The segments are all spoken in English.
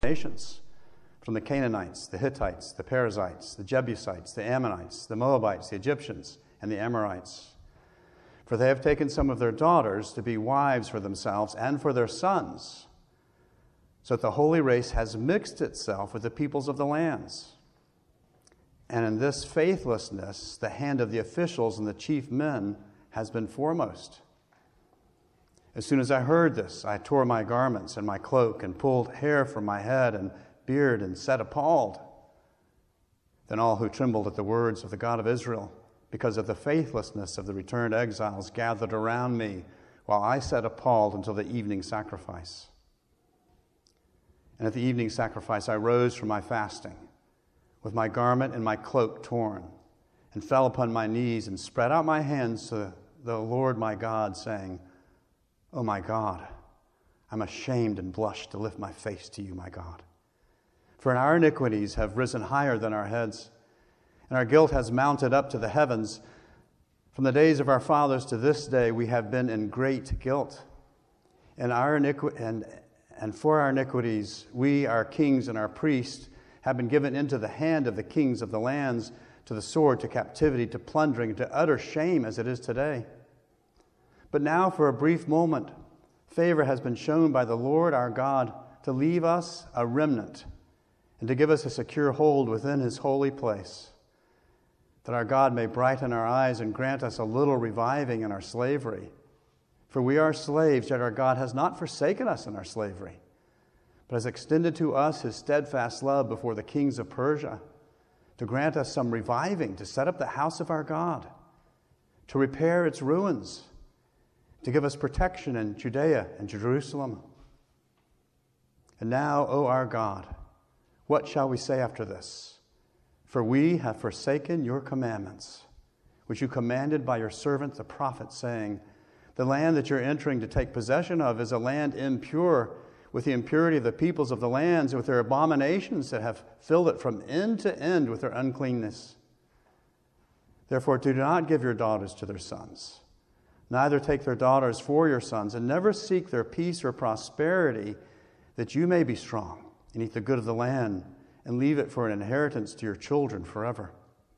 nations, from the Canaanites, the Hittites, the Perizzites, the Jebusites, the Ammonites, the Moabites, the Egyptians, and the Amorites. For they have taken some of their daughters to be wives for themselves and for their sons, so that the holy race has mixed itself with the peoples of the lands. And in this faithlessness, the hand of the officials and the chief men has been foremost. As soon as I heard this, I tore my garments and my cloak and pulled hair from my head and beard and sat appalled. Then all who trembled at the words of the God of Israel, because of the faithlessness of the returned exiles, gathered around me, while I sat appalled until the evening sacrifice. And at the evening sacrifice I rose from my fasting, with my garment and my cloak torn, and fell upon my knees and spread out my hands to the Lord my God, saying, "O my God, I'm ashamed and blush to lift my face to you, my God. For our iniquities have risen higher than our heads, and our guilt has mounted up to the heavens. From the days of our fathers to this day we have been in great guilt. And for our iniquities we, our kings and our priests, have been given into the hand of the kings of the lands, to the sword, to captivity, to plundering, to utter shame as it is today. But now for a brief moment favor has been shown by the Lord our God to leave us a remnant and to give us a secure hold within his holy place, that our God may brighten our eyes and grant us a little reviving in our slavery. For we are slaves, yet our God has not forsaken us in our slavery, but has extended to us his steadfast love before the kings of Persia, to grant us some reviving, to set up the house of our God, to repair its ruins, to give us protection in Judea and Jerusalem. And now, O our God, what shall we say after this? For we have forsaken your commandments, which you commanded by your servant the prophet, saying, the land that you're entering to take possession of is a land impure, with the impurity of the peoples of the lands, and with their abominations that have filled it from end to end with their uncleanness. Therefore do not give your daughters to their sons, neither take their daughters for your sons, and never seek their peace or prosperity, that you may be strong and eat the good of the land, and leave it for an inheritance to your children forever.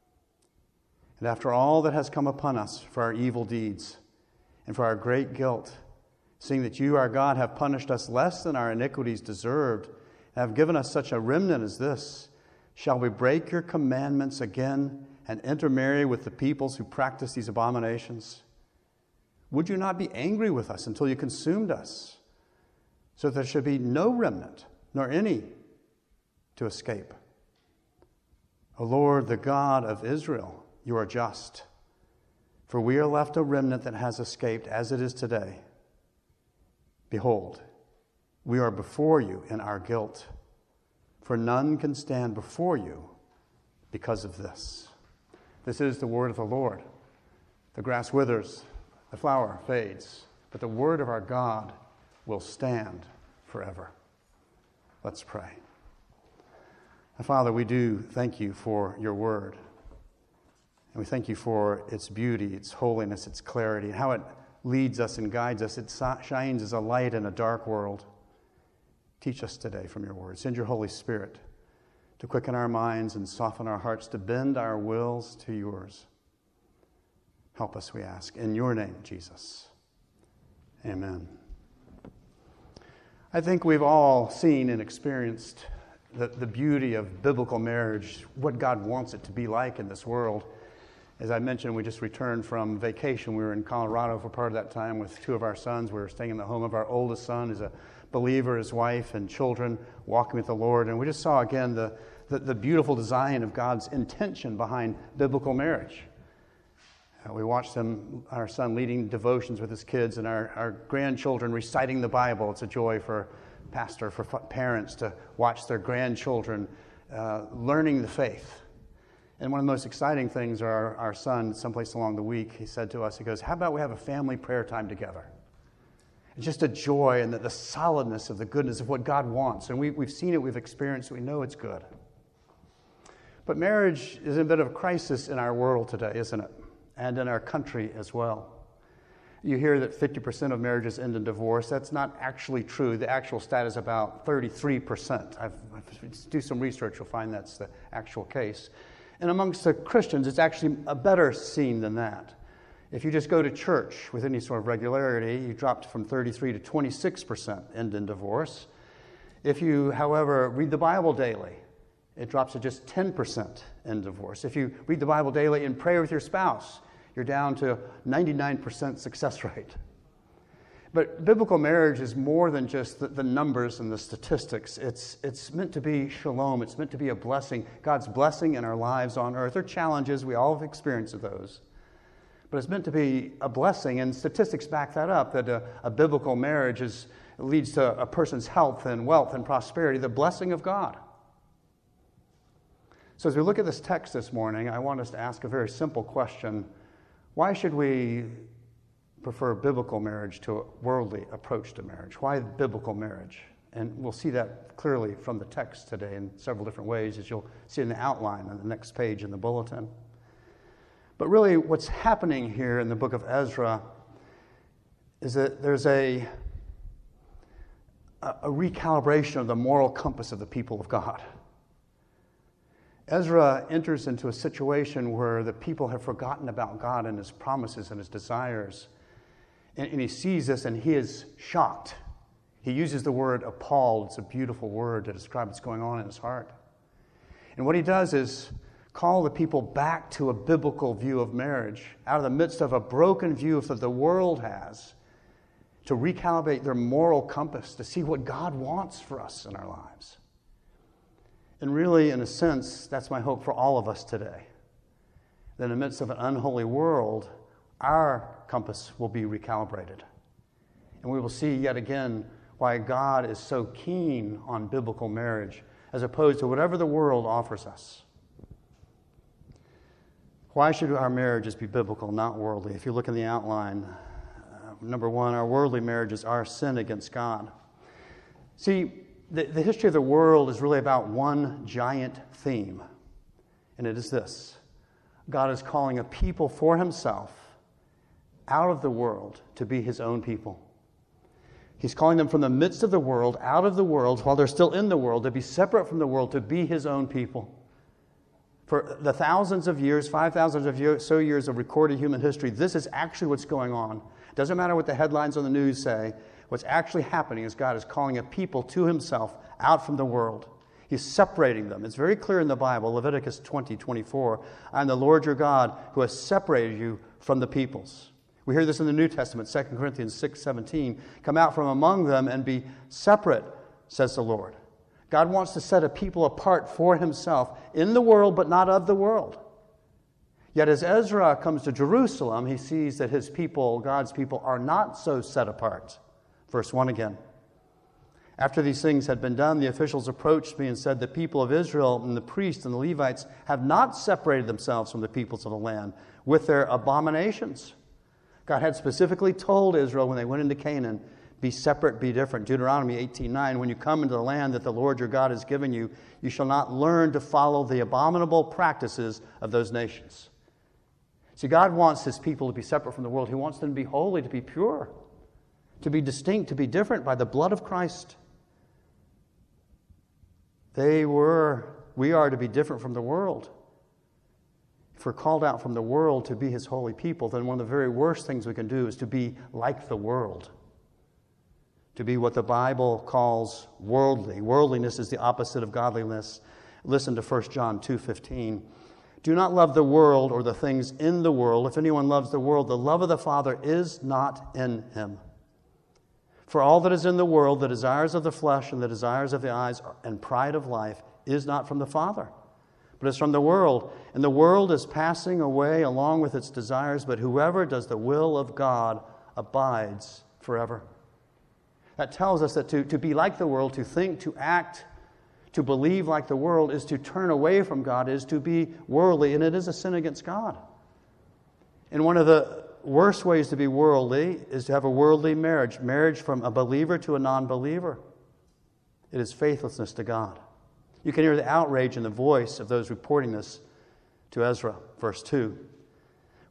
And after all that has come upon us for our evil deeds and for our great guilt, seeing that you, our God, have punished us less than our iniquities deserved, and have given us such a remnant as this, shall we break your commandments again and intermarry with the peoples who practice these abominations? Would you not be angry with us until you consumed us, so that there should be no remnant, nor any to escape? O Lord, the God of Israel, you are just, for we are left a remnant that has escaped as it is today. Behold, we are before you in our guilt, for none can stand before you because of this. This is the word of the Lord. The grass withers, the flower fades, but the word of our God will stand forever. Let's pray. Father, we do thank you for your word. And we thank you for its beauty, its holiness, its clarity, and how it leads us and guides us. It shines as a light in a dark world. Teach us today from your word. Send your Holy Spirit to quicken our minds and soften our hearts, to bend our wills to yours. Help us, we ask. In your name, Jesus. Amen. I think we've all seen and experienced the beauty of biblical marriage, what God wants it to be like in this world. As I mentioned, we just returned from vacation. We were in Colorado for part of that time with two of our sons. We were staying in the home of our oldest son, who's a believer, his wife and children, walking with the Lord. And we just saw again the beautiful design of God's intention behind biblical marriage. We watched our son leading devotions with his kids, and our grandchildren reciting the Bible. It's a joy for pastor, for parents to watch their grandchildren learning the faith. And one of the most exciting things are our son, someplace along the week, he said to us, he goes, how about we have a family prayer time together? It's just a joy and the solidness of the goodness of what God wants. And we've seen it, we've experienced it, we know it's good. But marriage is a bit of a crisis in our world today, isn't it? And in our country as well. You hear that 50% of marriages end in divorce. That's not actually true. The actual stat is about 33%. Do some research, you'll find that's the actual case. And amongst the Christians, it's actually a better scene than that. If you just go to church with any sort of regularity, you dropped from 33 to 26% end in divorce. If you, however, read the Bible daily, it drops to just 10% in divorce. If you read the Bible daily and pray with your spouse, you're down to 99% success rate. But biblical marriage is more than just the numbers and the statistics. It's meant to be shalom. It's meant to be a blessing, God's blessing in our lives on earth. There are challenges. We all have experienced those. But it's meant to be a blessing, and statistics back that up, that a biblical marriage leads to a person's health and wealth and prosperity, the blessing of God. So as we look at this text this morning, I want us to ask a very simple question. Why should we prefer biblical marriage to a worldly approach to marriage? Why biblical marriage? And we'll see that clearly from the text today in several different ways, as you'll see in the outline on the next page in the bulletin. But really what's happening here in the book of Ezra is that there's a recalibration of the moral compass of the people of God. Ezra enters into a situation where the people have forgotten about God and His promises and His desires. And he sees this and he is shocked. He uses the word appalled. It's a beautiful word to describe what's going on in his heart. And what he does is call the people back to a biblical view of marriage out of the midst of a broken view that the world has, to recalibrate their moral compass, to see what God wants for us in our lives. And really, in a sense, that's my hope for all of us today. That in the midst of an unholy world, our compass will be recalibrated. And we will see yet again why God is so keen on biblical marriage as opposed to whatever the world offers us. Why should our marriages be biblical, not worldly? If you look in the outline, number one, our worldly marriages are sin against God. See, the history of the world is really about one giant theme, and it is this. God is calling a people for Himself out of the world to be His own people. He's calling them from the midst of the world, out of the world, while they're still in the world, to be separate from the world, to be His own people. For the thousands of years, 5,000 years of recorded human history, this is actually what's going on. It doesn't matter what the headlines on the news say. What's actually happening is God is calling a people to Himself out from the world. He's separating them. It's very clear in the Bible, Leviticus 20:24. I am the Lord your God who has separated you from the peoples. We hear this in the New Testament, 2 Corinthians 6:17. Come out from among them and be separate, says the Lord. God wants to set a people apart for Himself in the world, but not of the world. Yet as Ezra comes to Jerusalem, he sees that his people, God's people, are not so set apart. Verse 1 again. After these things had been done, the officials approached me and said, the people of Israel and the priests and the Levites have not separated themselves from the peoples of the land with their abominations. God had specifically told Israel when they went into Canaan, be separate, be different. Deuteronomy 18:9, when you come into the land that the Lord your God has given you, you shall not learn to follow the abominable practices of those nations. See, God wants His people to be separate from the world. He wants them to be holy, to be pure, to be distinct, to be different by the blood of Christ. We are to be different from the world. If we're called out from the world to be His holy people, then one of the very worst things we can do is to be like the world. To be what the Bible calls worldly. Worldliness is the opposite of godliness. Listen to 1 John 2:15. Do not love the world or the things in the world. If anyone loves the world, the love of the Father is not in him. For all that is in the world, the desires of the flesh and the desires of the eyes and pride of life, is not from the Father, but is from the world. And the world is passing away along with its desires, but whoever does the will of God abides forever. That tells us that to be like the world, to think, to act, to believe like the world is to turn away from God, is to be worldly, and it is a sin against God. And one of the worst ways to be worldly is to have a worldly marriage, marriage from a believer to a non-believer. It is faithlessness to God. You can hear the outrage in the voice of those reporting this to Ezra, verse 2.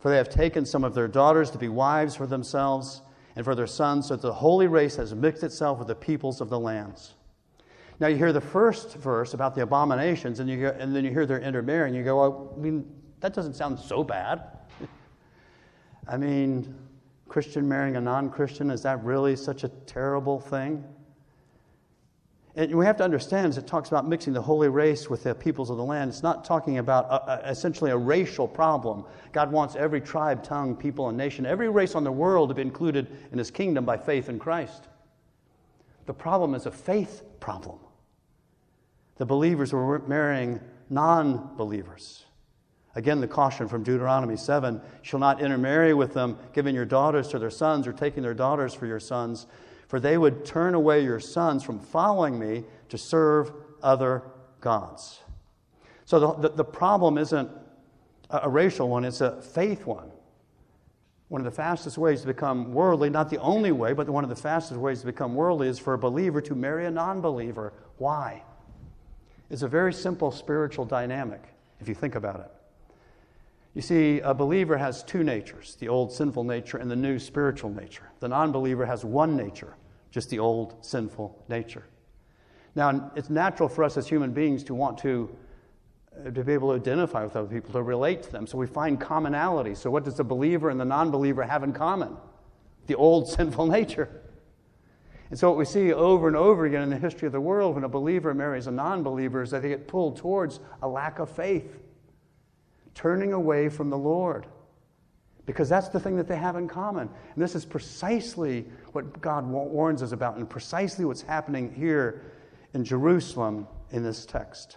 For they have taken some of their daughters to be wives for themselves and for their sons, so that the holy race has mixed itself with the peoples of the lands. Now you hear the first verse about the abominations, and then you hear they're intermarrying. You go, well, I mean, that doesn't sound so bad. I mean, Christian marrying a non-Christian, is that really such a terrible thing? And we have to understand, as it talks about mixing the holy race with the peoples of the land, it's not talking about essentially a racial problem. God wants every tribe, tongue, people, and nation, every race on the world to be included in His kingdom by faith in Christ. The problem is a faith problem. The believers were marrying non-believers. Again, the caution from Deuteronomy 7, shall not intermarry with them, giving your daughters to their sons or taking their daughters for your sons, for they would turn away your sons from following me to serve other gods. So the problem isn't a racial one, it's a faith one. One of the fastest ways to become worldly, not the only way, but one of the fastest ways to become worldly is for a believer to marry a non-believer. Why? It's a very simple spiritual dynamic, if you think about it. You see, a believer has two natures, the old sinful nature and the new spiritual nature. The non-believer has one nature, just the old sinful nature. Now, it's natural for us as human beings to want to be able to identify with other people, to relate to them. So we find commonality. So what does the believer and the non-believer have in common? The old sinful nature. And so what we see over and over again in the history of the world when a believer marries a non-believer is that they get pulled towards a lack of faith, turning away from the Lord. Because that's the thing that they have in common. And this is precisely what God warns us about and precisely what's happening here in Jerusalem in this text.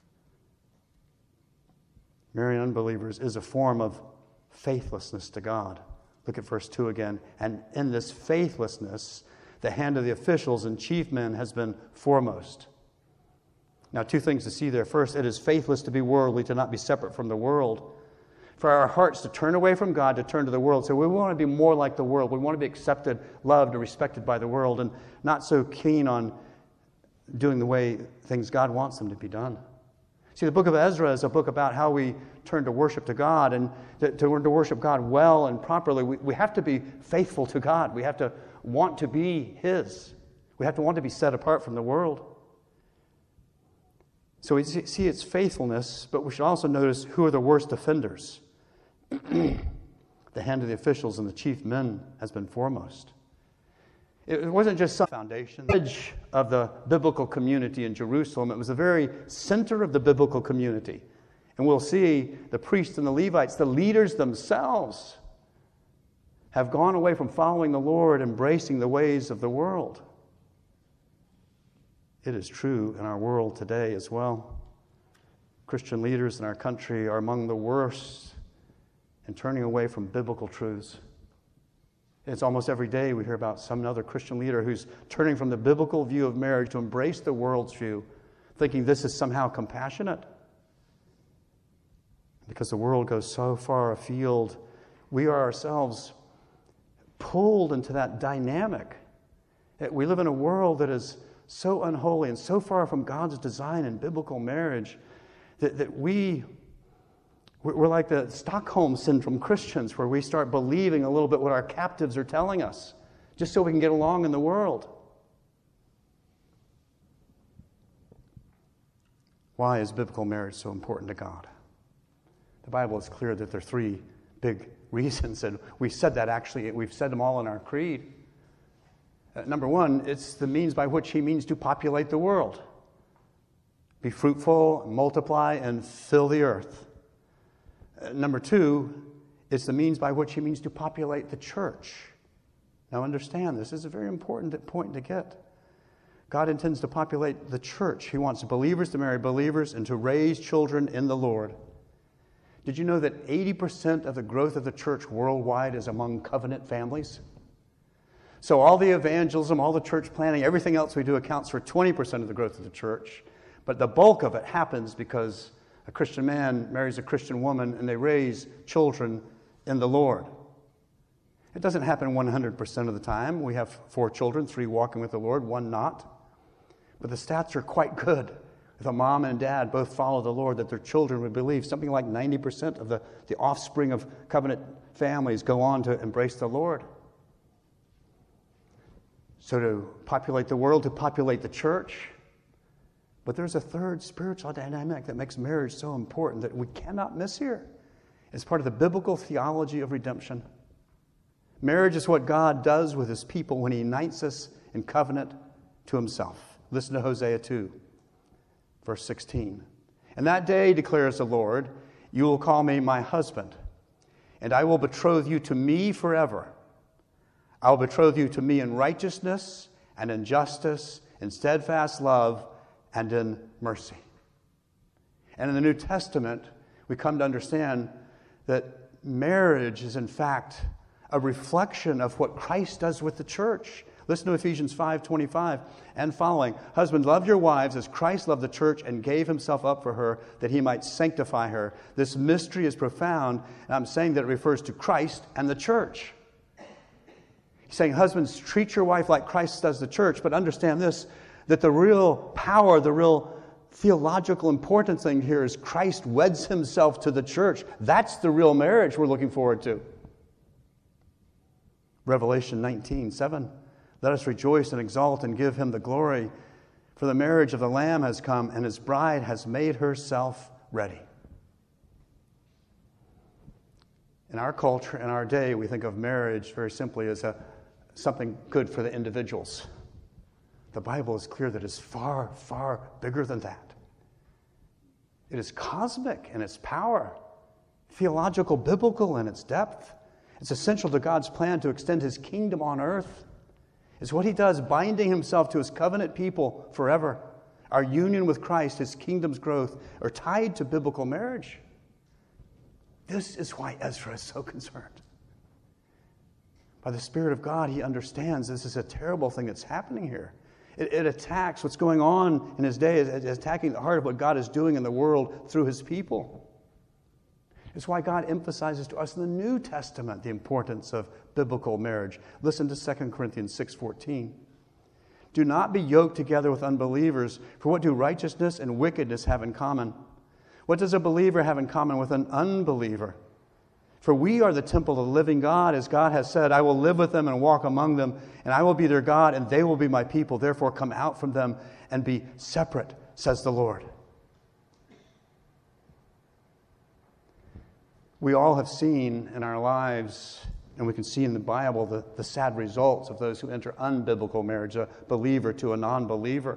Marrying unbelievers is a form of faithlessness to God. Look at verse 2 again. And in this faithlessness, the hand of the officials and chief men has been foremost. Now, two things to see there. First, it is faithless to be worldly, to not be separate from the world. For our hearts to turn away from God, to turn to the world. So we want to be more like the world. We want to be accepted, loved, and respected by the world, and not so keen on doing the way things God wants them to be done. See, the book of Ezra is a book about how we turn to worship to God, and to worship God well and properly, we have to be faithful to God. We have to want to be His. We have to want to be set apart from the world. So we see its faithfulness, but we should also notice who are the worst offenders. The hand of the officials and the chief men has been foremost. It wasn't just some foundation, the edge of the biblical community in Jerusalem. It was the very center of the biblical community. And we'll see the priests and the Levites, the leaders themselves, have gone away from following the Lord, embracing the ways of the world. It is true in our world today as well. Christian leaders in our country are among the worst in turning away from biblical truths. It's almost every day we hear about some other Christian leader who's turning from the biblical view of marriage to embrace the world's view, thinking this is somehow compassionate. Because the world goes so far afield, we are ourselves pulled into that dynamic. We live in a world that is so unholy and so far from God's design in biblical marriage that we're like the Stockholm Syndrome Christians, where we start believing a little bit what our captives are telling us, just so we can get along in the world. Why is biblical marriage so important to God? The Bible is clear that there are three big reasons, and we've said them all in our creed. Number one, it's the means by which He means to populate the world. Be fruitful, multiply, and fill the earth. Number two, it's the means by which He means to populate the church. Now understand, this is a very important point to get. God intends to populate the church. He wants believers to marry believers and to raise children in the Lord. Did you know that 80% of the growth of the church worldwide is among covenant families? So all the evangelism, all the church planning, everything else we do accounts for 20% of the growth of the church. But the bulk of it happens because a Christian man marries a Christian woman and they raise children in the Lord. It doesn't happen 100% of the time. We have 4 children, 3 walking with the Lord, 1 not. But the stats are quite good. if a mom and dad both follow the Lord, that their children would believe. Something like 90% of the offspring of covenant families go on to embrace the Lord. So to populate the world, to populate the church. But there's a third spiritual dynamic that makes marriage so important that we cannot miss here. It's part of the biblical theology of redemption. Marriage is what God does with his people when he unites us in covenant to himself. Listen to Hosea 2, verse 16. "And that day, declares the Lord, you will call me my husband, and I will betroth you to me forever. I will betroth you to me in righteousness and in justice, in steadfast love and in mercy." And in the New Testament, we come to understand that marriage is in fact a reflection of what Christ does with the church. Listen to Ephesians 5:25 and following. "Husbands, love your wives as Christ loved the church and gave himself up for her, that he might sanctify her." This mystery is profound, and I'm saying that it refers to Christ and the church. He's saying, husbands, treat your wife like Christ does the church, but understand this, that the real power, the real theological important thing here is Christ weds himself to the church. That's the real marriage we're looking forward to. Revelation 19:7. "Let us rejoice and exult and give him the glory, for the marriage of the Lamb has come, and his bride has made herself ready." In our culture, in our day, we think of marriage very simply as something good for the individuals. The Bible is clear that it's far, far bigger than that. It is cosmic in its power, theological, biblical in its depth. It's essential to God's plan to extend his kingdom on earth. It's what he does, binding himself to his covenant people forever. Our union with Christ, his kingdom's growth, are tied to biblical marriage. This is why Ezra is so concerned. By the Spirit of God, he understands this is a terrible thing that's happening here. It attacks what's going on in his day. It's attacking the heart of what God is doing in the world through his people. It's why God emphasizes to us in the New Testament the importance of biblical marriage. Listen to 2 Corinthians 6:14. "Do not be yoked together with unbelievers, for what do righteousness and wickedness have in common? What does a believer have in common with an unbeliever? For we are the temple of the living God, as God has said, I will live with them and walk among them, and I will be their God, and they will be my people. Therefore come out from them and be separate, says the Lord." We all have seen in our lives, and we can see in the Bible, the sad results of those who enter unbiblical marriage, a believer to a non-believer.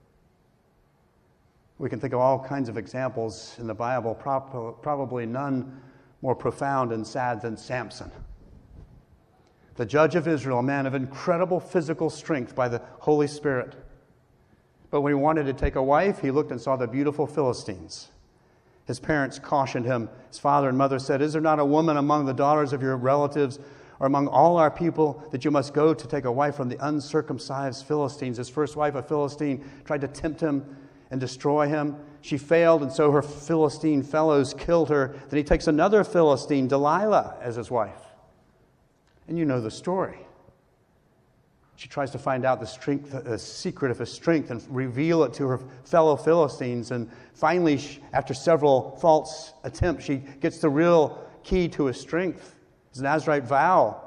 We can think of all kinds of examples in the Bible, probably none more profound and sad than Samson. The judge of Israel, a man of incredible physical strength by the Holy Spirit. But when he wanted to take a wife, he looked and saw the beautiful Philistines. His parents cautioned him. His father and mother said, "Is there not a woman among the daughters of your relatives or among all our people that you must go to take a wife from the uncircumcised Philistines?" His first wife, a Philistine, tried to tempt him and destroy him. She failed, and so her Philistine fellows killed her. Then he takes another Philistine, Delilah, as his wife. And you know the story. She tries to find out the secret of his strength and reveal it to her fellow Philistines. And finally, after several false attempts, she gets the real key to his strength, his Nazirite vow.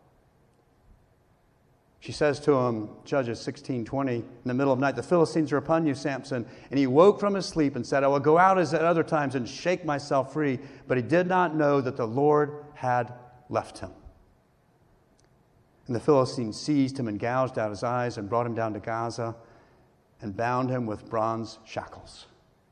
She says to him, Judges 16:20, in the middle of the night, "The Philistines are upon you, Samson." And he woke from his sleep and said, "I will go out as at other times and shake myself free." But he did not know that the Lord had left him. And the Philistines seized him and gouged out his eyes and brought him down to Gaza and bound him with bronze shackles.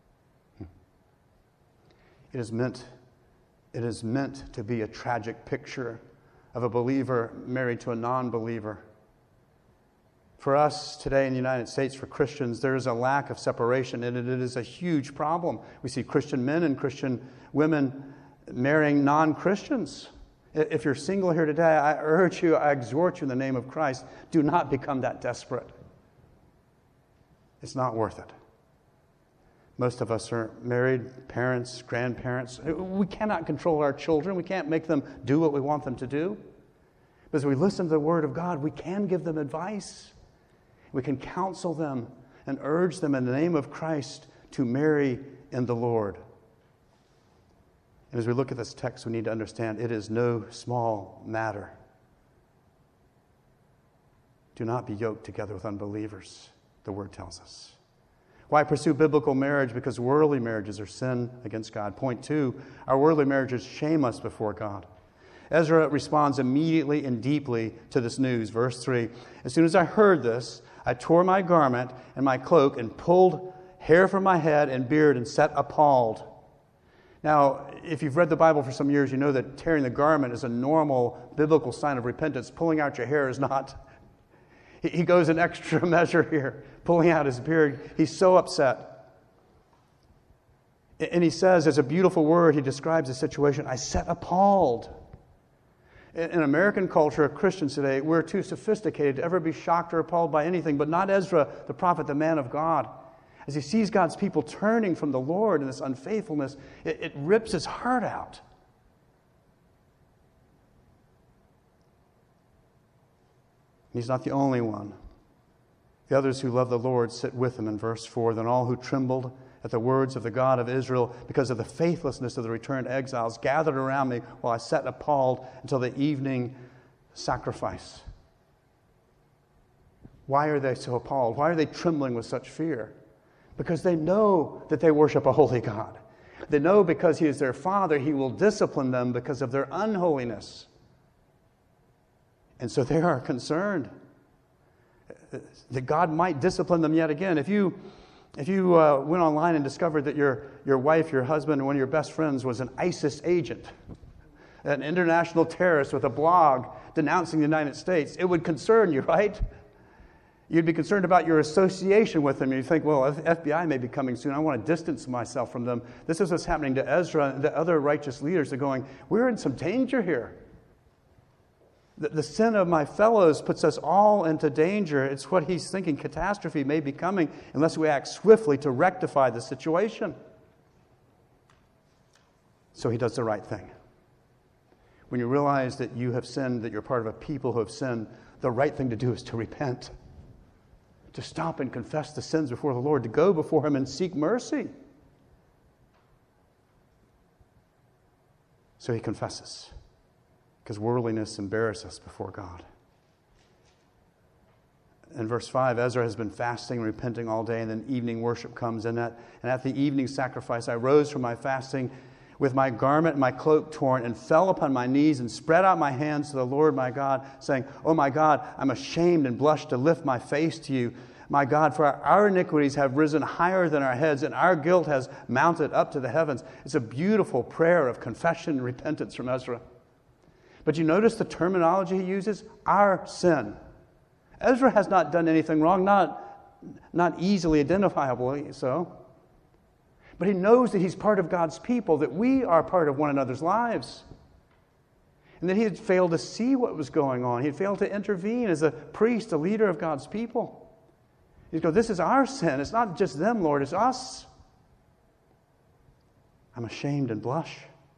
It is meant to be a tragic picture of a believer married to a non-believer. For us today in the United States, for Christians, there is a lack of separation, and it is a huge problem. We see Christian men and Christian women marrying non-Christians. If you're single here today, I urge you, I exhort you in the name of Christ, do not become that desperate. It's not worth it. Most of us are married, parents, grandparents. We cannot control our children. We can't make them do what we want them to do. But as we listen to the Word of God, we can give them advice. We can counsel them and urge them in the name of Christ to marry in the Lord. And as we look at this text, we need to understand it is no small matter. Do not be yoked together with unbelievers, the Word tells us. Why pursue biblical marriage? Because worldly marriages are sin against God. Point 2, our worldly marriages shame us before God. Ezra responds immediately and deeply to this news. Verse 3, as soon as I heard this, I tore my garment and my cloak and pulled hair from my head and beard and sat appalled. Now, if you've read the Bible for some years, you know that tearing the garment is a normal biblical sign of repentance. Pulling out your hair is not. He goes an extra measure here, pulling out his beard. He's so upset. And he says, as a beautiful word, he describes the situation, I sat appalled. In American culture, Christians today, we're too sophisticated to ever be shocked or appalled by anything, but not Ezra, the prophet, the man of God. As he sees God's people turning from the Lord in this unfaithfulness, it rips his heart out. He's not the only one. The others who love the Lord sit with him in verse 4. Then all who trembled at the words of the God of Israel because of the faithlessness of the returned exiles gathered around me while I sat appalled until the evening sacrifice. Why are they so appalled? Why are they trembling with such fear? Because they know that they worship a holy God. They know because He is their Father, He will discipline them because of their unholiness. And so they are concerned that God might discipline them yet again. If you went online and discovered that your wife, your husband, one of your best friends was an ISIS agent, an international terrorist with a blog denouncing the United States, it would concern you, right? You'd be concerned about your association with them. You'd think, well, FBI may be coming soon. I want to distance myself from them. This is what's happening to Ezra and the other righteous leaders. They're going, we're in some danger here. The sin of my fellows puts us all into danger. It's what he's thinking. Catastrophe may be coming unless we act swiftly to rectify the situation. So he does the right thing. When you realize that you have sinned, that you're part of a people who have sinned, the right thing to do is to repent. To stop and confess the sins before the Lord, to go before Him and seek mercy. So he confesses, because worldliness embarrasses us before God. In verse 5, Ezra has been fasting and repenting all day, and then evening worship comes. And at the evening sacrifice, I rose from my fasting with my garment and my cloak torn, and fell upon my knees and spread out my hands to the Lord my God, saying, Oh my God, I'm ashamed and blush to lift my face to you. My God, for our iniquities have risen higher than our heads, and our guilt has mounted up to the heavens. It's a beautiful prayer of confession and repentance from Ezra. But you notice the terminology he uses? Our sin. Ezra has not done anything wrong, not easily identifiable so. But he knows that he's part of God's people, that we are part of one another's lives. And that he had failed to see what was going on. He had failed to intervene as a priest, a leader of God's people. He'd go, this is our sin. It's not just them, Lord, it's us. I'm ashamed and blush.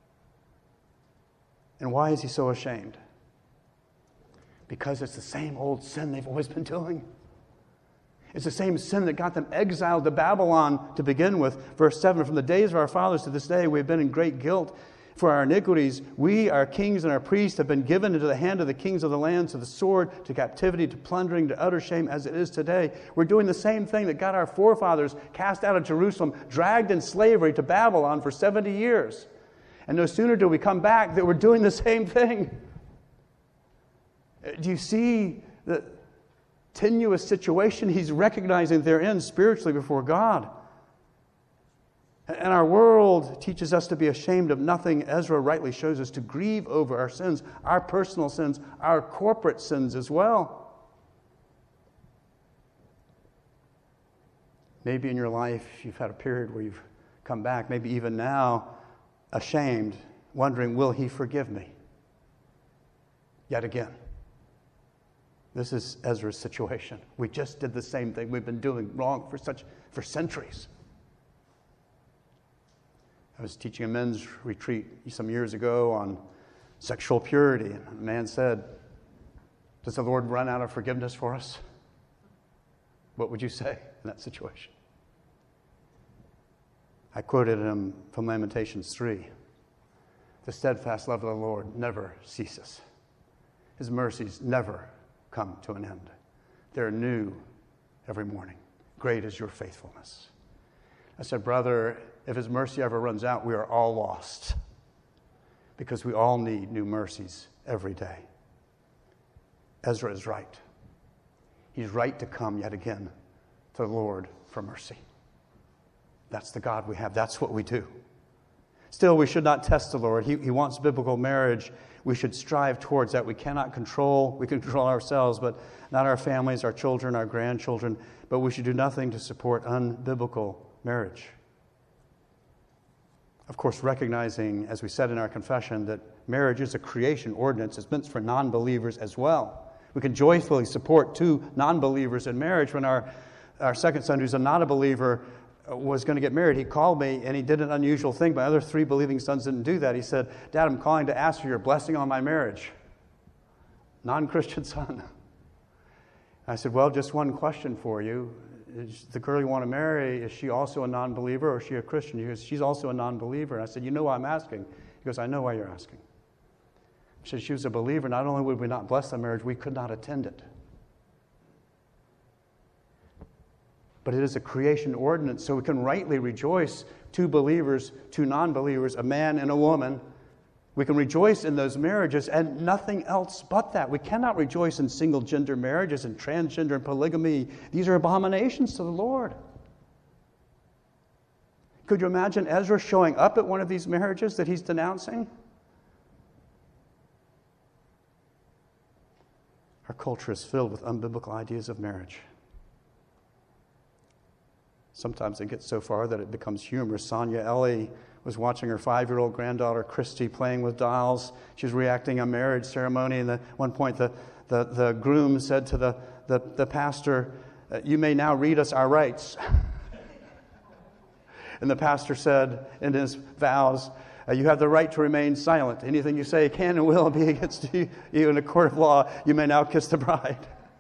And why is he so ashamed? Because it's the same old sin they've always been doing. It's the same sin that got them exiled to Babylon to begin with. Verse 7, from the days of our fathers to this day, we have been in great guilt. For our iniquities, we, our kings and our priests, have been given into the hand of the kings of the land, to the sword, to captivity, to plundering, to utter shame, as it is today. We're doing the same thing that got our forefathers cast out of Jerusalem, dragged in slavery to Babylon for 70 years. And no sooner do we come back that we're doing the same thing. Do you see the tenuous situation he's recognizing they're in spiritually before God? And our world teaches us to be ashamed of nothing. Ezra rightly shows us to grieve over our sins, our personal sins, our corporate sins as well. Maybe in your life you've had a period where you've come back, maybe even now, ashamed, wondering, will he forgive me? Yet again. This is Ezra's situation. We just did the same thing we've been doing wrong for centuries. I was teaching a men's retreat some years ago on sexual purity, and a man said, does the Lord run out of forgiveness for us? What would you say in that situation? I quoted him from Lamentations 3. The steadfast love of the Lord never ceases. His mercies never come to an end. They're new every morning. Great is your faithfulness. I said, brother, if his mercy ever runs out, we are all lost, because we all need new mercies every day. Ezra is right. He's right to come yet again to the Lord for mercy. That's the God we have. That's what we do. Still, we should not test the Lord. He wants biblical marriage. We should strive towards that. We cannot control. We can control ourselves, but not our families, our children, our grandchildren. But we should do nothing to support unbiblical marriage. Of course, recognizing, as we said in our confession, that marriage is a creation ordinance. It's meant for non-believers as well. We can joyfully support two non-believers in marriage. When our second son, who's not a believer, was going to get married, he called me and he did an unusual thing. My other three believing sons didn't do that. He said, Dad, I'm calling to ask for your blessing on my marriage. Non-Christian son. I said, well, just one question for you. Is the girl you want to marry, is she also a non-believer or is she a Christian? He goes, she's also a non-believer. And I said, you know why I'm asking? He goes, I know why you're asking. I said, she was a believer. Not only would we not bless the marriage, we could not attend it. But it is a creation ordinance, so we can rightly rejoice, two believers, two non-believers, a man and a woman. We can rejoice in those marriages and nothing else but that. We cannot rejoice in single-gender marriages and transgender and polygamy. These are abominations to the Lord. Could you imagine Ezra showing up at one of these marriages that he's denouncing? Our culture is filled with unbiblical ideas of marriage. Sometimes it gets so far that it becomes humorous. Sonia Ellie was watching her 5-year-old granddaughter, Christy, playing with dolls. She was reacting to a marriage ceremony, and at one point the groom said to the pastor, you may now read us our rights. And the pastor said in his vows, you have the right to remain silent. Anything you say can and will be against you in a court of law. You may now kiss the bride.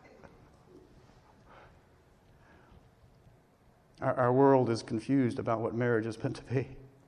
Our world is confused about what marriage is meant to be.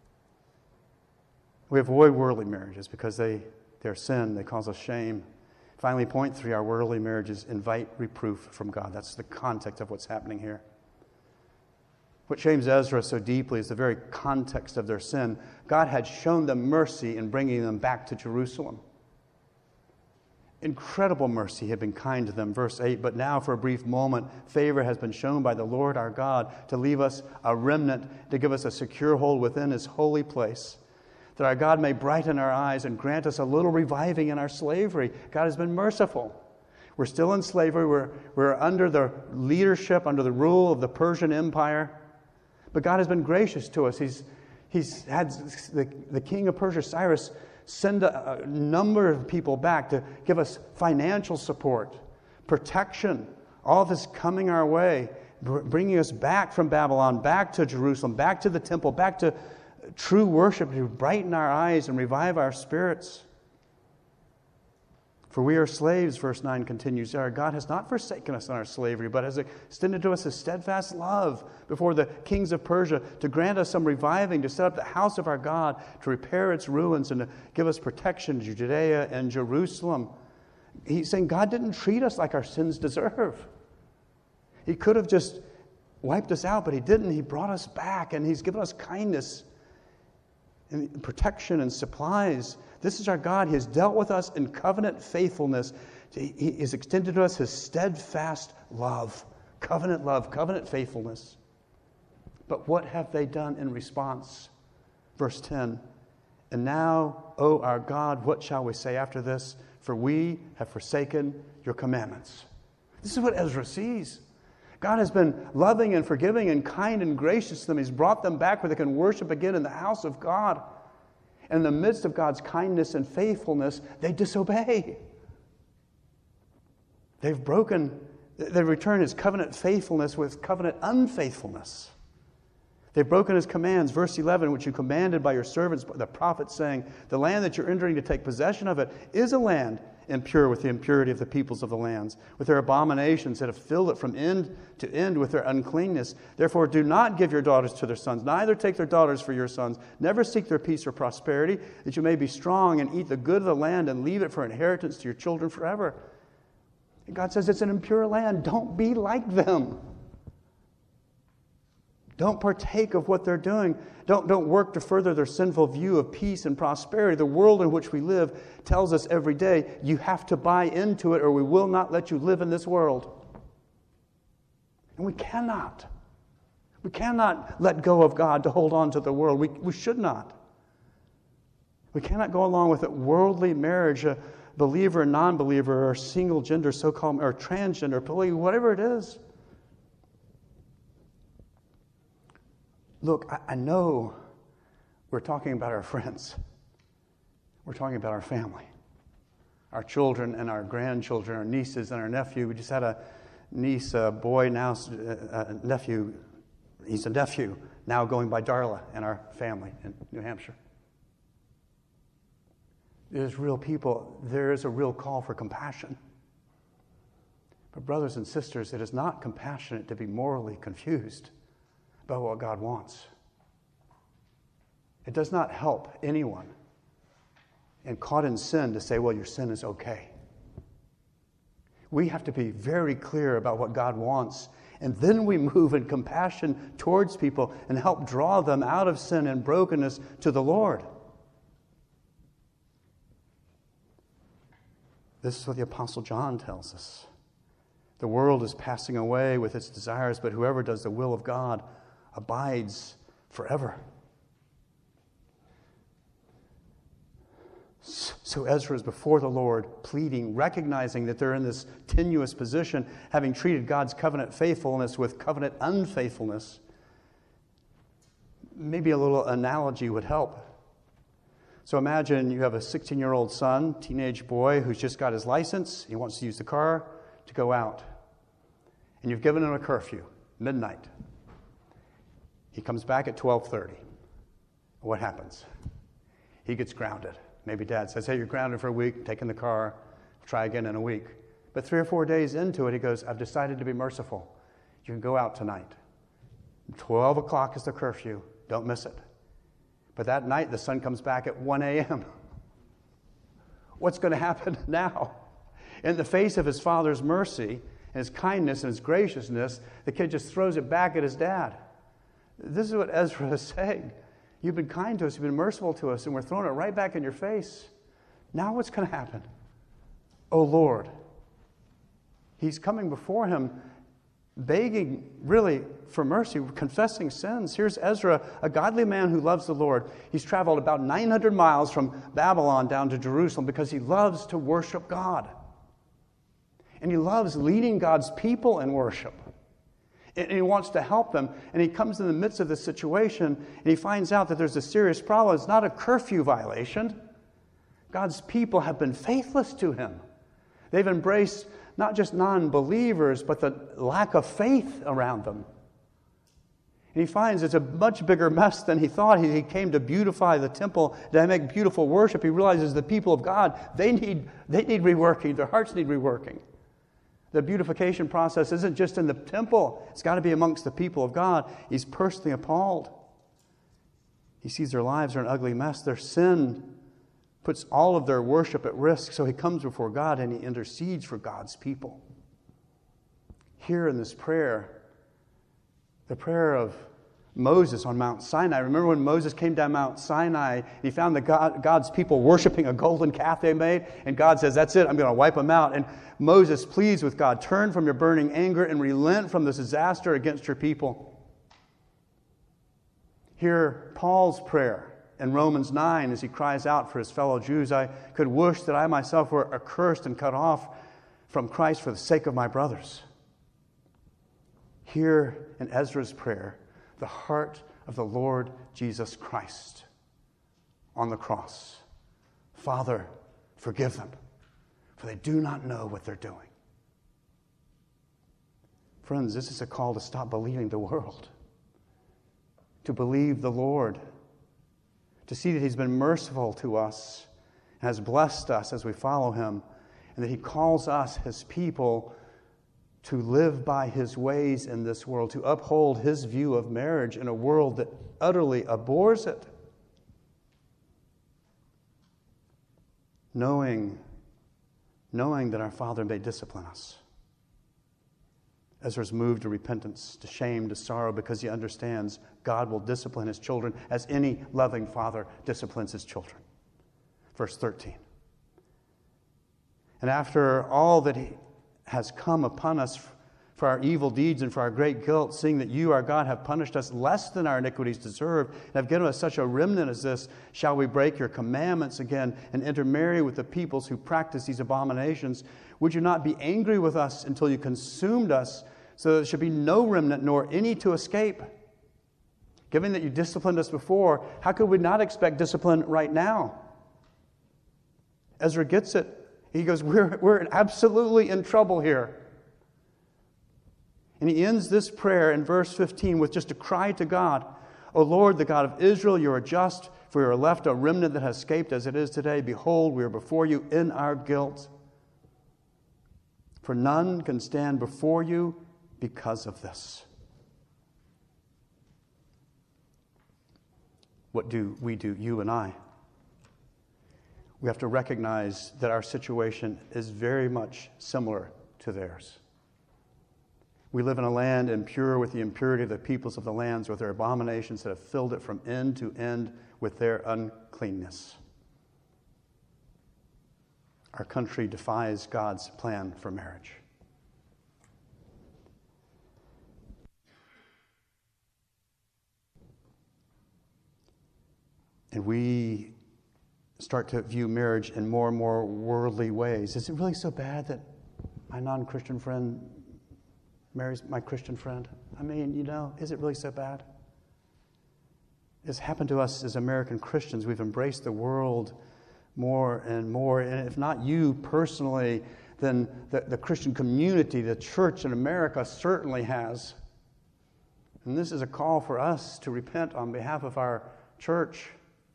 We avoid worldly marriages because they're sin, they cause us shame. Finally, point 3, our worldly marriages invite reproof from God. That's the context of what's happening here. What shames Ezra so deeply is the very context of their sin. God had shown them mercy in bringing them back to Jerusalem. Incredible mercy had been kind to them. Verse 8, but now for a brief moment, favor has been shown by the Lord our God to leave us a remnant, to give us a secure hold within his holy place, that our God may brighten our eyes and grant us a little reviving in our slavery. God has been merciful. We're still in slavery. We're under the leadership, under the rule of the Persian Empire. But God has been gracious to us. He's had the king of Persia, Cyrus, send a number of people back to give us financial support, protection, all this coming our way, bringing us back from Babylon, back to Jerusalem, back to the temple, back to true worship to brighten our eyes and revive our spirits. For we are slaves, verse 9 continues, our God has not forsaken us in our slavery, but has extended to us his steadfast love before the kings of Persia to grant us some reviving, to set up the house of our God, to repair its ruins, and to give us protection to Judea and Jerusalem. He's saying God didn't treat us like our sins deserve. He could have just wiped us out, but he didn't. He brought us back, and he's given us kindness and protection and supplies. This is our God. He has dealt with us in covenant faithfulness. He has extended to us his steadfast love, covenant faithfulness. But what have they done in response? Verse 10, and now, O our God, what shall we say after this? For we have forsaken your commandments. This is what Ezra sees. God has been loving and forgiving and kind and gracious to them. He's brought them back where they can worship again in the house of God. And in the midst of God's kindness and faithfulness, they disobey. They've returned his covenant faithfulness with covenant unfaithfulness. They've broken his commands. Verse 11, which you commanded by your servants, the prophets, saying, the land that you're entering to take possession of it is a land impure with the impurity of the peoples of the lands, with their abominations that have filled it from end to end with their uncleanness. Therefore do not give your daughters to their sons, neither take their daughters for your sons. Never seek their peace or prosperity, that you may be strong and eat the good of the land and leave it for inheritance to your children forever. And God says it's an impure land. Don't be like them. Don't partake of what they're doing. Don't work to further their sinful view of peace and prosperity. The world in which we live tells us every day, you have to buy into it or we will not let you live in this world. And we cannot. We cannot let go of God to hold on to the world. We should not. We cannot go along with it. Worldly marriage, a believer and non-believer, or single gender, so-called, or transgender, whatever it is. Look, I know we're talking about our friends. We're talking about our family, our children and our grandchildren, our nieces and our nephew. We just had a niece, a boy, now a nephew. He's a nephew, now going by Darla in our family in New Hampshire. There's real people. There is a real call for compassion. But brothers and sisters, it is not compassionate to be morally confused about what God wants. It does not help anyone and caught in sin to say, well, your sin is okay. We have to be very clear about what God wants, and then we move in compassion towards people and help draw them out of sin and brokenness to the Lord. This is what the Apostle John tells us. The world is passing away with its desires, but whoever does the will of God abides forever. So Ezra is before the Lord, pleading, recognizing that they're in this tenuous position, having treated God's covenant faithfulness with covenant unfaithfulness. Maybe a little analogy would help. So imagine you have a 16-year-old son, teenage boy, who's just got his license. He wants to use the car to go out. And you've given him a curfew, midnight. He comes back at 12:30. What happens? He gets grounded. Maybe dad says, hey, you're grounded for a week, take in the car, try again in a week. But 3 or 4 days into it, he goes, I've decided to be merciful. You can go out tonight. 12 o'clock is the curfew. Don't miss it. But that night, the sun comes back at 1 a.m. What's going to happen now? In the face of his father's mercy, and his kindness and his graciousness, the kid just throws it back at his dad. This is what Ezra is saying. You've been kind to us, you've been merciful to us, and we're throwing it right back in your face. Now what's going to happen? Oh Lord. He's coming before him, begging really for mercy, confessing sins. Here's Ezra, a godly man who loves the Lord. He's traveled about 900 miles from Babylon down to Jerusalem because he loves to worship God. And he loves leading God's people in worship. And he wants to help them. And he comes in the midst of this situation and he finds out that there's a serious problem. It's not a curfew violation. God's people have been faithless to him. They've embraced not just non-believers, but the lack of faith around them. And he finds it's a much bigger mess than he thought. He came to beautify the temple, to make beautiful worship. He realizes the people of God, they need reworking. Their hearts need reworking. The beautification process isn't just in the temple. It's got to be amongst the people of God. He's personally appalled. He sees their lives are an ugly mess. Their sin puts all of their worship at risk. So he comes before God and he intercedes for God's people. Here in this prayer, the prayer of Moses on Mount Sinai. Remember when Moses came down Mount Sinai and he found God's people worshiping a golden calf they made? And God says, that's it, I'm going to wipe them out. And Moses pleads with God, turn from your burning anger and relent from this disaster against your people. Hear Paul's prayer in Romans 9 as he cries out for his fellow Jews. I could wish that I myself were accursed and cut off from Christ for the sake of my brothers. Hear in Ezra's prayer the heart of the Lord Jesus Christ on the cross. Father, forgive them, for they do not know what they're doing. Friends, this is a call to stop believing the world, to believe the Lord, to see that He's been merciful to us and has blessed us as we follow Him, and that he calls us, his people, to live by his ways in this world, to uphold his view of marriage in a world that utterly abhors it. Knowing that our Father may discipline us. Ezra's moved to repentance, to shame, to sorrow, because he understands God will discipline his children as any loving father disciplines his children. Verse 13. And after all that has come upon us for our evil deeds and for our great guilt, seeing that you, our God, have punished us less than our iniquities deserve, and have given us such a remnant as this, shall we break your commandments again and intermarry with the peoples who practice these abominations? Would you not be angry with us until you consumed us, so that there should be no remnant nor any to escape? Given that you disciplined us before, how could we not expect discipline right now? Ezra gets it. He goes, we're absolutely in trouble here. And he ends this prayer in verse 15 with just a cry to God. O Lord, the God of Israel, you are just, for we are left a remnant that has escaped as it is today. Behold, we are before you in our guilt. For none can stand before you because of this. What do we do, you and I? We have to recognize that our situation is very much similar to theirs. We live in a land impure with the impurity of the peoples of the lands, with their abominations that have filled it from end to end with their uncleanness. Our country defies God's plan for marriage. And we start to view marriage in more and more worldly ways. Is it really so bad that my non-Christian friend marries my Christian friend? I mean, is it really so bad? It's happened to us as American Christians. We've embraced the world more and more. And if not you personally, then the Christian community, the church in America certainly has. And this is a call for us to repent on behalf of our church.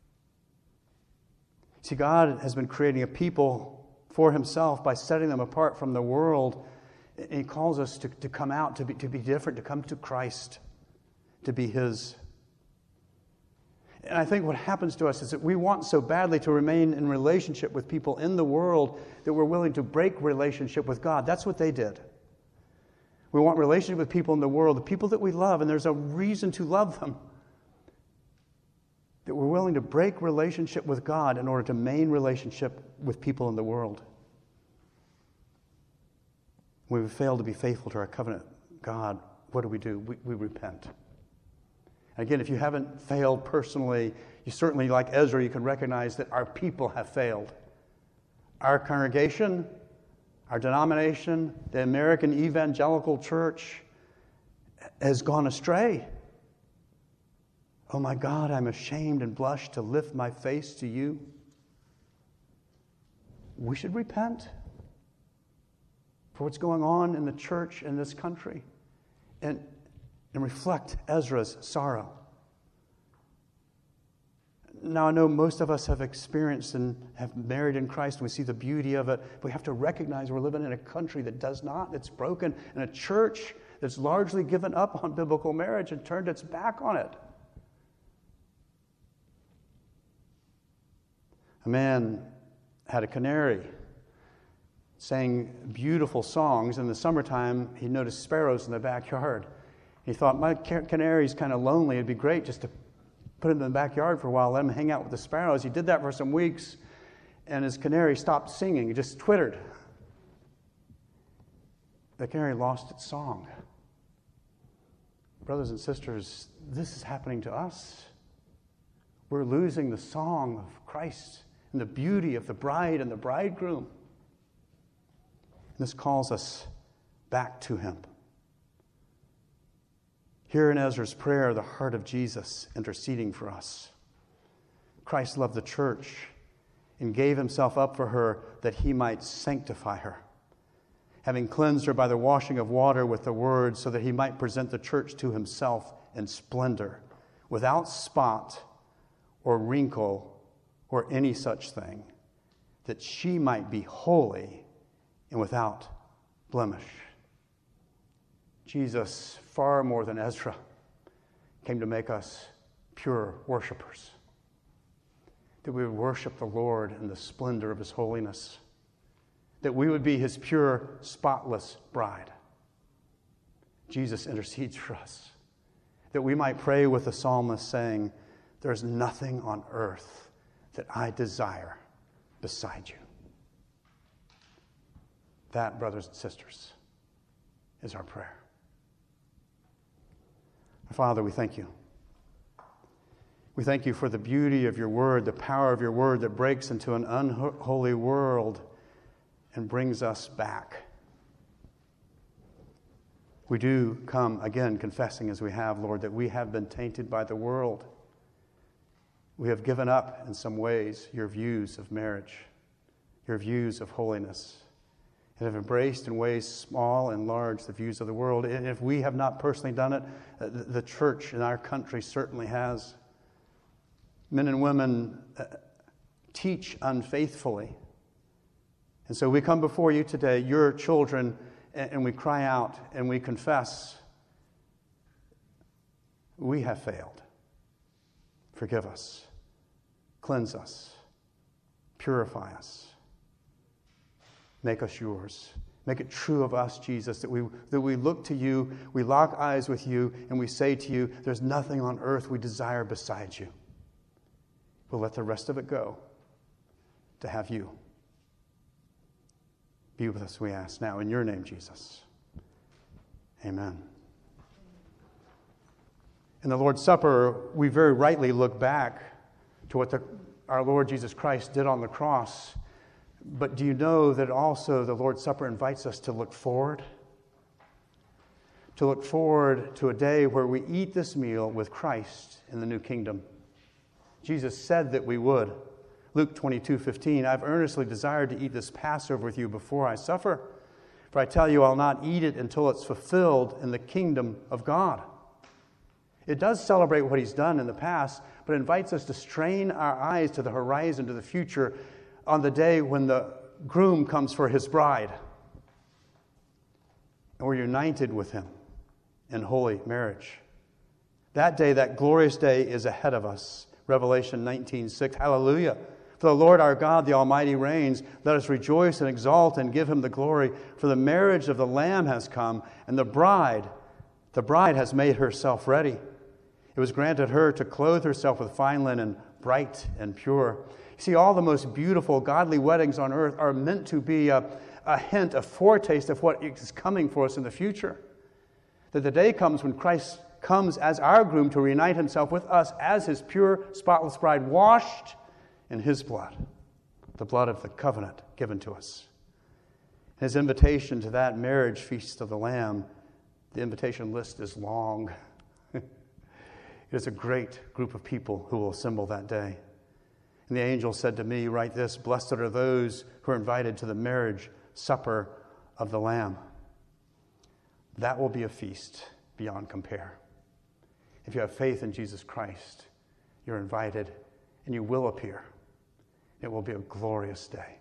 See, God has been creating a people for himself by setting them apart from the world. And he calls us to come out, to be different, to come to Christ, to be his. And I think what happens to us is that we want so badly to remain in relationship with people in the world that we're willing to break relationship with God. That's what they did. We want relationship with people in the world, the people that we love, and there's a reason to love them. That we're willing to break relationship with God in order to maintain relationship with people in the world. When we fail to be faithful to our covenant God, what do? We repent. And again, if you haven't failed personally, you certainly, like Ezra, you can recognize that our people have failed. Our congregation, our denomination, the American Evangelical Church has gone astray. Oh my God, I'm ashamed and blush to lift my face to you. We should repent for what's going on in the church in this country and reflect Ezra's sorrow. Now, I know most of us have experienced and have married in Christ, and we see the beauty of it, but we have to recognize we're living in a country that does not, that's broken, and a church that's largely given up on biblical marriage and turned its back on it. A man had a canary, sang beautiful songs. In the summertime, he noticed sparrows in the backyard. He thought, my canary's kind of lonely. It'd be great just to put him in the backyard for a while, let him hang out with the sparrows. He did that for some weeks, and his canary stopped singing. He just twittered. The canary lost its song. Brothers and sisters, this is happening to us. We're losing the song of Christ and the beauty of the bride and the bridegroom. This calls us back to him. Here in Ezra's prayer, the heart of Jesus interceding for us. Christ loved the church and gave himself up for her that he might sanctify her, having cleansed her by the washing of water with the word, so that he might present the church to himself in splendor, without spot or wrinkle or any such thing, that she might be holy and without blemish. Jesus, far more than Ezra, came to make us pure worshipers, that we would worship the Lord in the splendor of his holiness, that we would be his pure, spotless bride. Jesus intercedes for us, that we might pray with the psalmist saying, "There's nothing on earth that I desire beside you." That, brothers and sisters, is our prayer. Father, we thank you. We thank you for the beauty of your word, the power of your word that breaks into an unholy world and brings us back. We do come again confessing as we have, Lord, that we have been tainted by the world. We have given up in some ways your views of marriage, your views of holiness, and have embraced in ways small and large the views of the world. And if we have not personally done it, the church in our country certainly has. Men and women teach unfaithfully. And so we come before you today, your children, and we cry out and we confess, we have failed. Forgive us. Cleanse us. Purify us. Make us yours. Make it true of us, Jesus, that we look to you, we lock eyes with you, and we say to you, there's nothing on earth we desire besides you. We'll let the rest of it go to have you. Be with us, we ask now, in your name, Jesus. Amen. In the Lord's Supper, we very rightly look back to what our Lord Jesus Christ did on the cross. But do you know that also the Lord's Supper invites us to look forward? To look forward to a day where we eat this meal with Christ in the new kingdom. Jesus said that we would. Luke 22:15, I've earnestly desired to eat this Passover with you before I suffer. For I tell you, I'll not eat it until it's fulfilled in the kingdom of God. It does celebrate what he's done in the past, but it invites us to strain our eyes to the horizon, to the future, on the day when the groom comes for his bride. And we're united with him in holy marriage. That day, that glorious day, is ahead of us. Revelation 19:6, hallelujah. For the Lord our God, the Almighty, reigns. Let us rejoice and exalt and give him the glory. For the marriage of the Lamb has come, and the bride has made herself ready. It was granted her to clothe herself with fine linen, bright and pure. You see, all the most beautiful, godly weddings on earth are meant to be a hint, a foretaste of what is coming for us in the future. That the day comes when Christ comes as our groom to reunite himself with us as his pure, spotless bride, washed in his blood, the blood of the covenant given to us. His invitation to that marriage feast of the Lamb, the invitation list is long. It is a great group of people who will assemble that day. And the angel said to me, write this, blessed are those who are invited to the marriage supper of the Lamb. That will be a feast beyond compare. If you have faith in Jesus Christ, you're invited and you will appear. It will be a glorious day.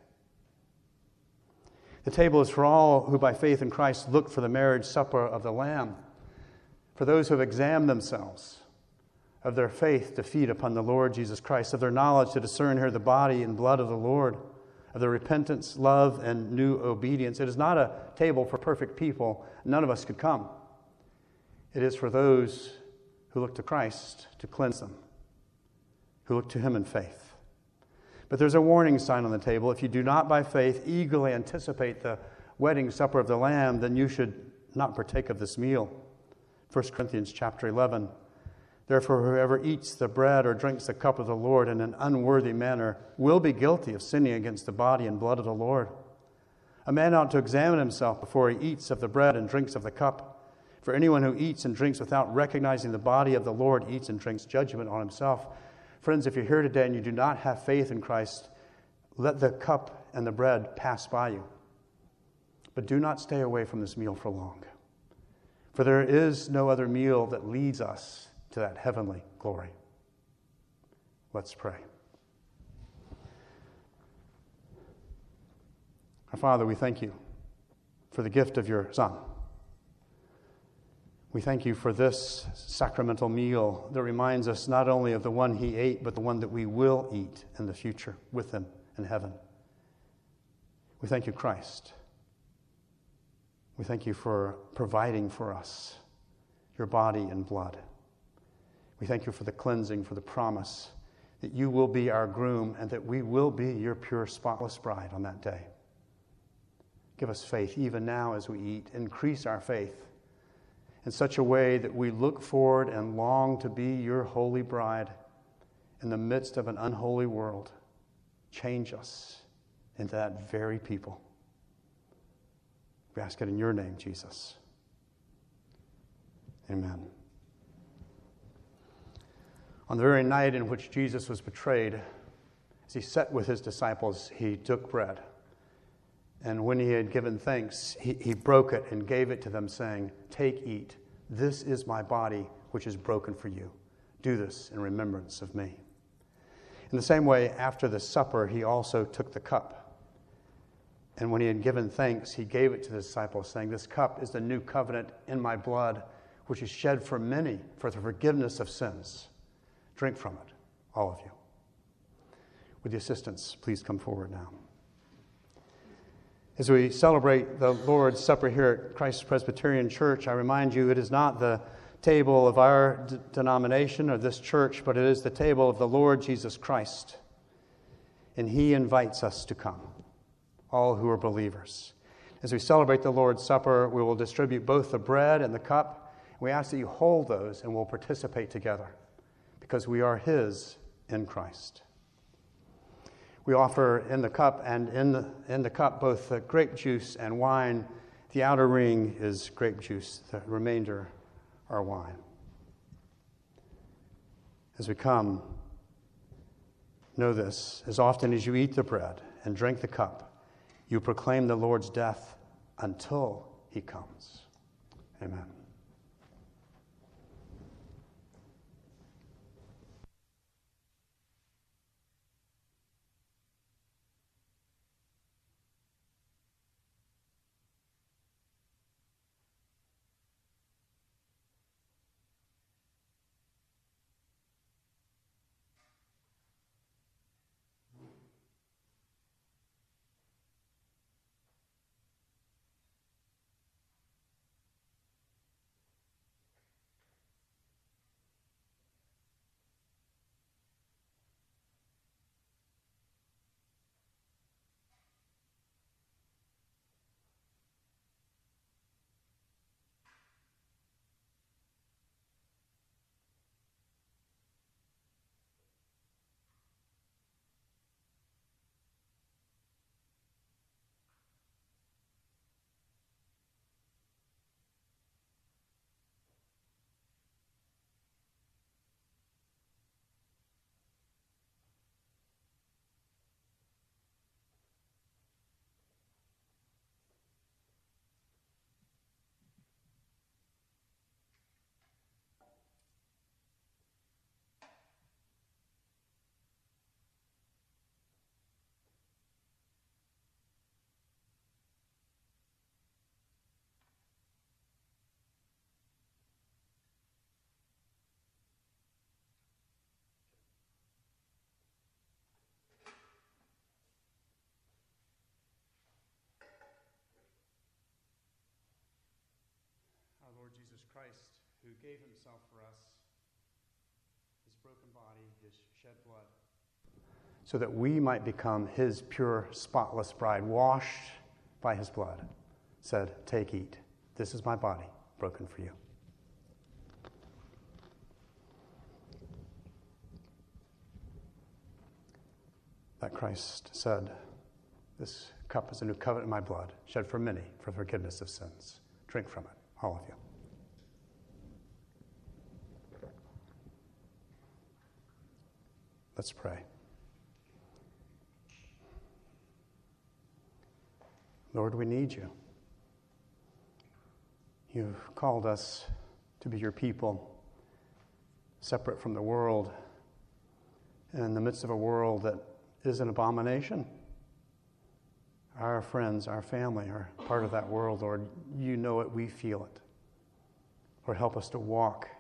The table is for all who by faith in Christ look for the marriage supper of the Lamb. For those who have examined themselves, of their faith to feed upon the Lord Jesus Christ, of their knowledge to discern here the body and blood of the Lord, of their repentance, love, and new obedience. It is not a table for perfect people. None of us could come. It is for those who look to Christ to cleanse them, who look to him in faith. But there's a warning sign on the table. If you do not by faith eagerly anticipate the wedding supper of the Lamb, then you should not partake of this meal. 1 Corinthians chapter 11. Therefore, whoever eats the bread or drinks the cup of the Lord in an unworthy manner will be guilty of sinning against the body and blood of the Lord. A man ought to examine himself before he eats of the bread and drinks of the cup. For anyone who eats and drinks without recognizing the body of the Lord eats and drinks judgment on himself. Friends, if you're here today and you do not have faith in Christ, let the cup and the bread pass by you. But do not stay away from this meal for long. For there is no other meal that leads us to that heavenly glory. Let's pray. Our Father, we thank you for the gift of your Son. We thank you for this sacramental meal that reminds us not only of the one he ate, but the one that we will eat in the future with him in heaven. We thank you, Christ. We thank you for providing for us your body and blood. We thank you for the cleansing, for the promise that you will be our groom and that we will be your pure, spotless bride on that day. Give us faith even now as we eat. Increase our faith in such a way that we look forward and long to be your holy bride in the midst of an unholy world. Change us into that very people. We ask it in your name, Jesus. Amen. On the very night in which Jesus was betrayed, as he sat with his disciples, he took bread. And when he had given thanks, he broke it and gave it to them, saying, "Take, eat. This is my body, which is broken for you. Do this in remembrance of me." In the same way, after the supper, he also took the cup. And when he had given thanks, he gave it to the disciples, saying, "This cup is the new covenant in my blood, which is shed for many for the forgiveness of sins. Drink from it, all of you." With the assistants, please come forward now. As we celebrate the Lord's Supper here at Christ Presbyterian Church, I remind you it is not the table of our denomination or this church, but it is the table of the Lord Jesus Christ. And he invites us to come, all who are believers. As we celebrate the Lord's Supper, we will distribute both the bread and the cup. We ask that you hold those and we'll participate together because we are his in Christ. We offer in the cup and in the cup both the grape juice and wine. The outer ring is grape juice, the remainder are wine. As we come, know this: as often as you eat the bread and drink the cup, you proclaim the Lord's death until he comes. Amen. Lord Jesus Christ, who gave himself for us, his broken body, his shed blood, so that we might become his pure, spotless bride, washed by his blood, said, "Take, eat. This is my body, broken for you." That Christ said, "This cup is a new covenant in my blood, shed for many for the forgiveness of sins. Drink from it, all of you." Let's pray. Lord, we need you. You've called us to be your people, separate from the world, in the midst of a world that is an abomination. our friends, our family are part of that world, Lord. You know it, we feel it. Lord, help us to walk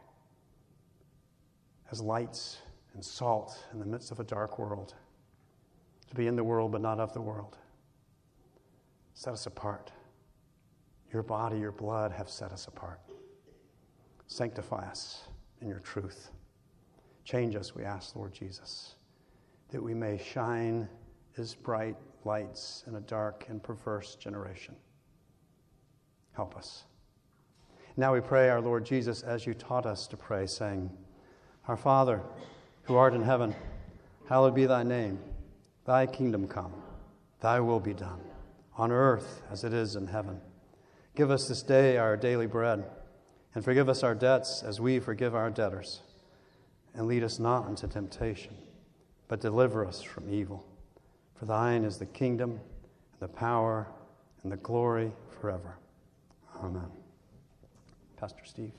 as lights and salt in the midst of a dark world, to be in the world but not of the world. Set us apart. Your body, your blood have set us apart. Sanctify us in your truth. Change us, we ask, Lord Jesus, that we may shine as bright lights in a dark and perverse generation. Help us. Now we pray, our Lord Jesus, as you taught us to pray, saying, Our Father, who art in heaven, hallowed be thy name. Thy kingdom come, thy will be done, on earth as it is in heaven. Give us this day our daily bread, and forgive us our debts as we forgive our debtors. And lead us not into temptation, but deliver us from evil. For thine is the kingdom, and the power, and the glory forever. Amen. Pastor Steve.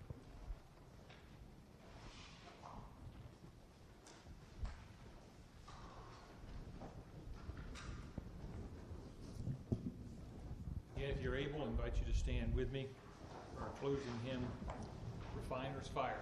Again, if you're able, I invite you to stand with me for our closing hymn, Refiner's Fire.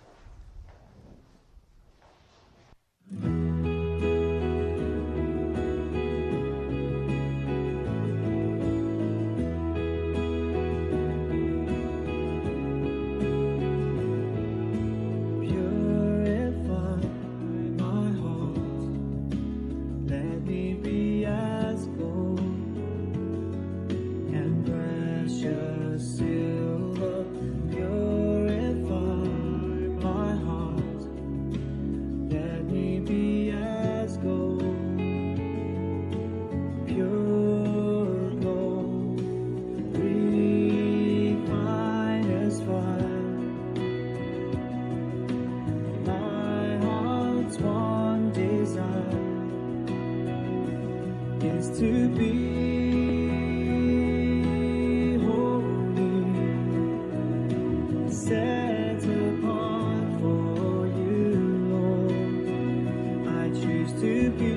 To be holy, set apart for you, Lord. I choose to be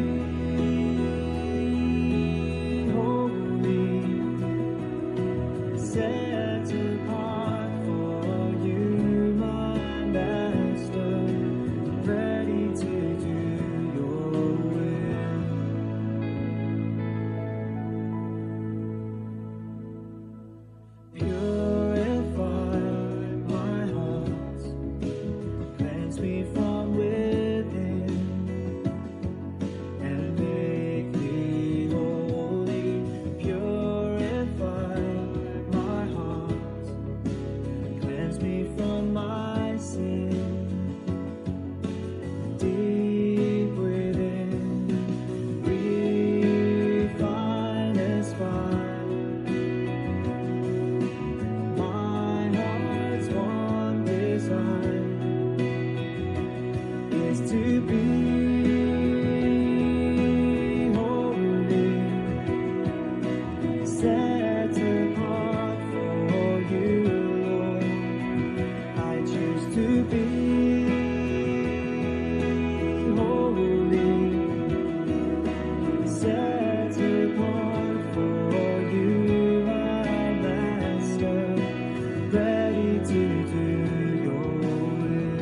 holy, set apart for you, my Master, ready to do your will. Purify my heart, cleanse me from within, and make me holy. Purify my heart, cleanse me from my sin. Deep within, refine as fire. Is to be holy, set apart for you, Lord. I choose to be holy, set apart for you, my Master, ready to do your will.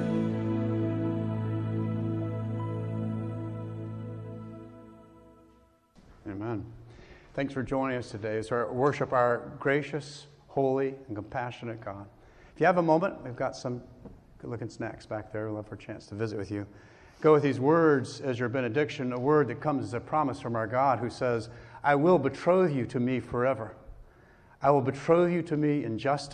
Amen. Thanks for joining us today as we worship our gracious, holy, and compassionate God. If you have a moment, we've got some good-looking snacks back there. We'll love for a chance to visit with you. Go with these words as your benediction, a word that comes as a promise from our God who says, I will betroth you to me forever. I will betroth you to me in justice.